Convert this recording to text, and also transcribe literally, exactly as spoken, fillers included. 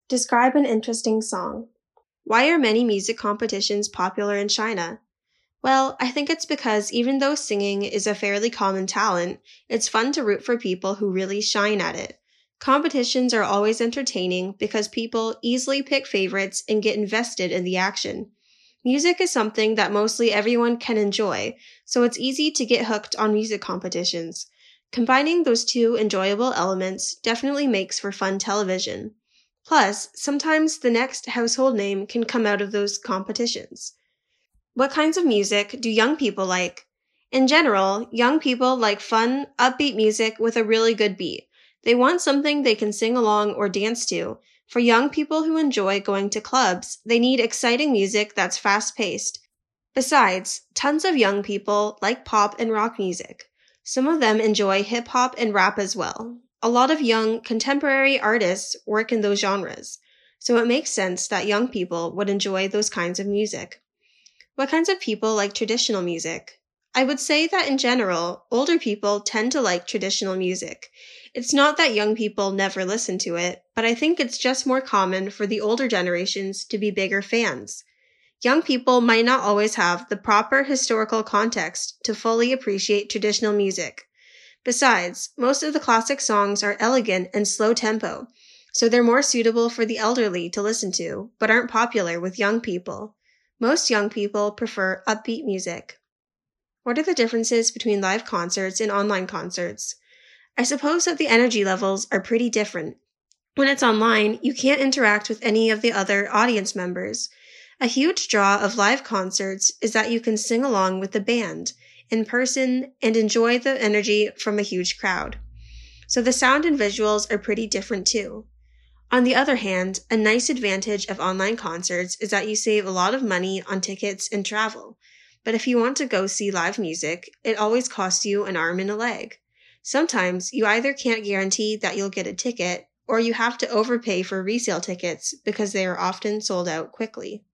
Describe an interesting song. Why are many music competitions popular in China? Well, I think it's because even though singing is a fairly common talent, it's fun to root for people who really shine at it. Competitions are always entertaining because people easily pick favorites and get invested in the action. Music is something that mostly everyone can enjoy, so it's easy to get hooked on music competitions. Combining those two enjoyable elements definitely makes for fun television. Plus, sometimes the next household name can come out of those competitions. What kinds of music do young people like? In general, young people like fun, upbeat music with a really good beat. They want something they can sing along or dance to. For young people who enjoy going to clubs, they need exciting music that's fast-paced. Besides, tons of young people like pop and rock music. Some of them enjoy hip-hop and rap as well. A lot of young, contemporary artists work in those genres, so it makes sense that young people would enjoy those kinds of music. What kinds of people like traditional music? I would say that in general, older people tend to like traditional music. It's not that young people never listen to it, but I think it's just more common for the older generations to be bigger fans. Young people might not always have the proper historical context to fully appreciate traditional music. Besides, most of the classic songs are elegant and slow tempo, so they're more suitable for the elderly to listen to, but aren't popular with young people. Most young people prefer upbeat music. What are the differences between live concerts and online concerts? I suppose that the energy levels are pretty different. When it's online, you can't interact with any of the other audience members. A huge draw of live concerts is that you can sing along with the band in person and enjoy the energy from a huge crowd. So the sound and visuals are pretty different too. On the other hand, a nice advantage of online concerts is that you save a lot of money on tickets and travel. But if you want to go see live music, it always costs you an arm and a leg. Sometimes you either can't guarantee that you'll get a ticket, or you have to overpay for resale tickets because they are often sold out quickly.